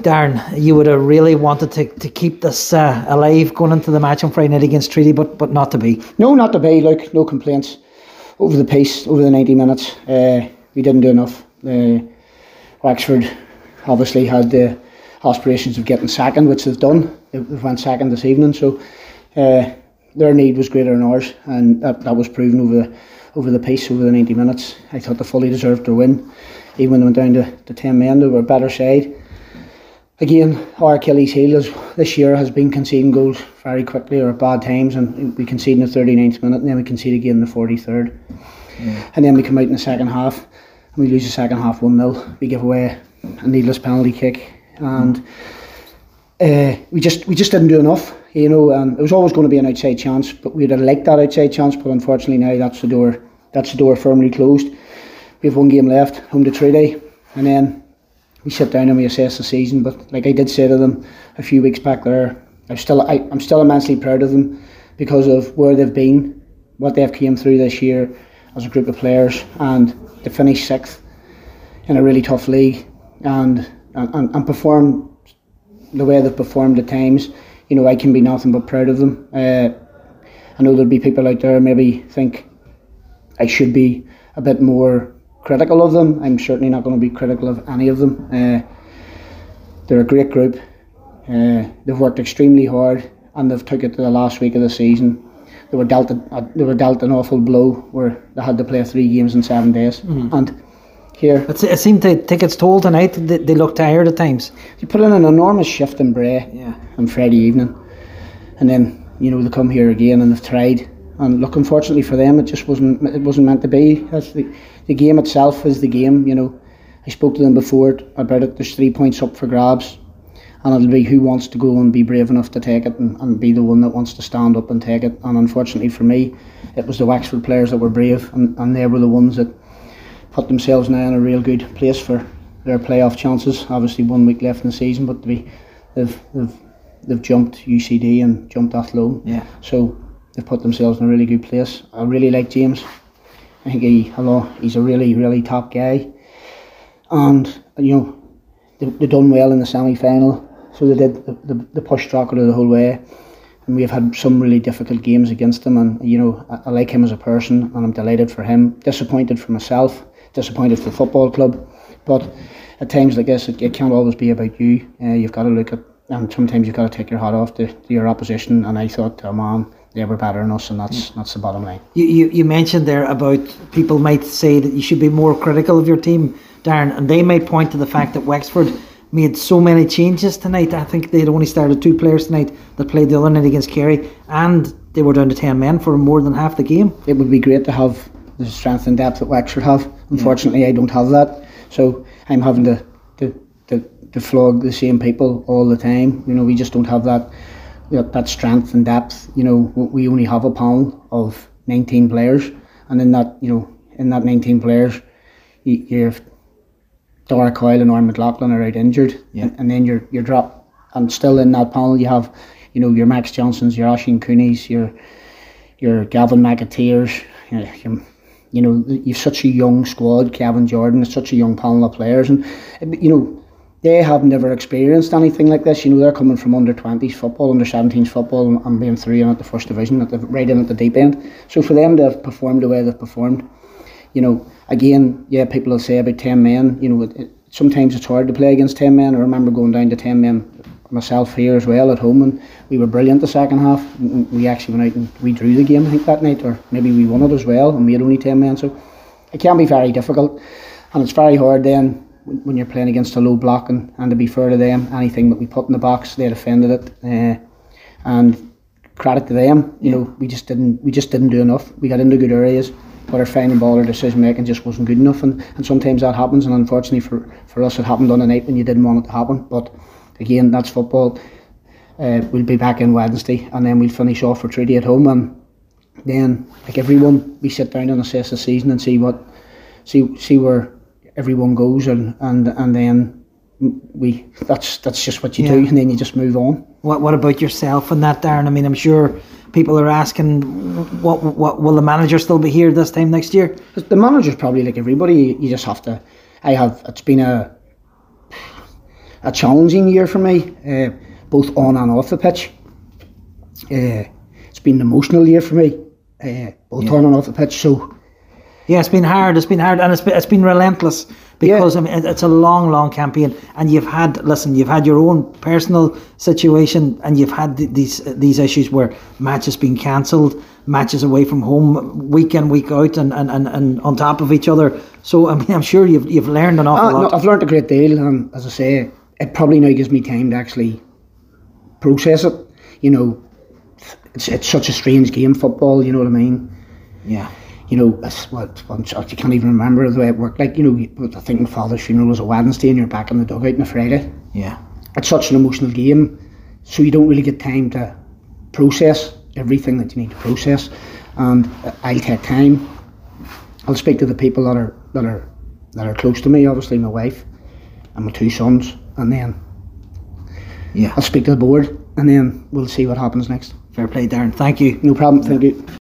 Darren, you would have really wanted to keep this alive going into the match on Friday night against Treaty, but not to be. No, not to be. Look, no complaints. Over the pace, over the 90 minutes, we didn't do enough. Wexford obviously had the aspirations of getting second, which they've done. They've went second this evening, so their need was greater than ours, and that was proven over the pace, over the 90 minutes. I thought they fully deserved their win. Even when they went down to 10 men, they were a better side. Again, our Achilles heel this year has been conceding goals very quickly or at bad times, and we concede in the 39th minute, and then we concede again in the 43rd. And then we come out in the second half and we lose the second half 1-0. We give away a needless penalty kick, and we just didn't do enough, you know. And it was always going to be an outside chance, but we'd have liked that outside chance, but unfortunately now that's the door firmly closed. We have one game left, home to Treaty, and then we sit down and we assess the season. But like I did say to them a few weeks back there, I'm still immensely proud of them because of where they've been, what they've came through this year as a group of players, and to finish 6th in a really tough league and perform the way they've performed at times. You know, I can be nothing but proud of them. I know there'll be people out there maybe think I should be a bit more critical of them. I'm certainly not going to be critical of any of them. They're a great group. They've worked extremely hard, and they've took it to the last week of the season. They were dealt an awful blow where they had to play 3 games in 7 days. And here it seemed to take its toll tonight. They looked tired at times. They put in an enormous shift in Bray on Friday evening, and then, you know, they come here again and they've tried. And look, unfortunately for them, it wasn't meant to be. That's the game itself is the game. You know, I spoke to them before about it. There's 3 points up for grabs, and it'll be who wants to go and be brave enough to take it and be the one that wants to stand up and take it. And unfortunately for me, it was the Wexford players that were brave, and they were the ones that put themselves now in a real good place for their playoff chances. Obviously 1 week left in the season, but they've jumped UCD and jumped Athlone. Yeah. So they've put themselves in a really good place. I really like James. I think he's a really, really top guy. And, you know, they done well in the semi-final. So they did. They pushed Drogheda the whole way. And we've had some really difficult games against them. And, you know, I like him as a person, and I'm delighted for him. Disappointed for myself. Disappointed for the football club. But at times like this, it can't always be about you. You've got to look at, and sometimes you've got to take your hat off to your opposition. And I thought, man, they were better than us, and that's the bottom line. You mentioned there about people might say that you should be more critical of your team, Darren, and they might point to the fact that Wexford made so many changes tonight. I think they'd only started 2 players tonight that played the other night against Kerry, and they were down to 10 men for more than half the game. It would be great to have the strength and depth that Wexford have. Unfortunately, I don't have that, so I'm having to flog the same people all the time. You know, we just don't have that strength and depth. You know, we only have a panel of 19 players, and in that 19 players, you have Dara Coyle and Oran McLaughlin are out injured, and then you're dropped. And still in that panel, you have, you know, your Max Johnsons, your Oisin Coonies, your Gavin McAteers. You know, you've such a young squad. Kevin Jordan is such a young panel of players, and you know, they have never experienced anything like this. You know, they're coming from under 20s football, under 17s football, and being through in at the first division, right in at the deep end. So for them to have performed the way they've performed, you know, again, people will say about 10 men. You know, sometimes it's hard to play against 10 men. I remember going down to 10 men myself here as well at home, and we were brilliant the second half. We actually went out and we drew the game, I think, that night, or maybe we won it as well, and we had only 10 men. So it can be very difficult, and it's very hard then when you're playing against a low block, and to be fair to them, anything that we put in the box, they defended it, and credit to them. You know, we just didn't do enough. We got into good areas, but our final ball, our decision making just wasn't good enough, and sometimes that happens, and unfortunately for us it happened on a night when you didn't want it to happen. But again, that's football. We'll be back in Wednesday, and then we'll finish off for Treaty at home, and then, like everyone, we sit down and assess the season and see where everyone goes, and then that's just what you do, and then you just move on. What about yourself and that, Darren? I mean, I'm sure people are asking, what will the manager still be here this time next year? The manager's probably like everybody. You just have to. It's been a a challenging year for me, both on and off the pitch. It's been an emotional year for me, both on and off the pitch. So yeah, it's been hard, and it's been relentless, because I mean, it's a long campaign, and you've had your own personal situation, and you've had these issues where matches been cancelled, matches away from home, week in, week out, and on top of each other. So I mean, I'm sure you've learned an awful lot. No, I've learned a great deal, and as I say, it probably now gives me time to actually process it. You know, it's such a strange game, football. You know what I mean? Yeah. You know, you can't even remember the way it worked. Like, you know, I think my father's funeral was a Wednesday and you're back in the dugout on a Friday. Yeah. It's such an emotional game, so you don't really get time to process everything that you need to process. And I'll take time. I'll speak to the people that are close to me, obviously my wife and my 2 sons, and then I'll speak to the board, and then we'll see what happens next. Fair play, Darren. Thank you. No problem, thank you.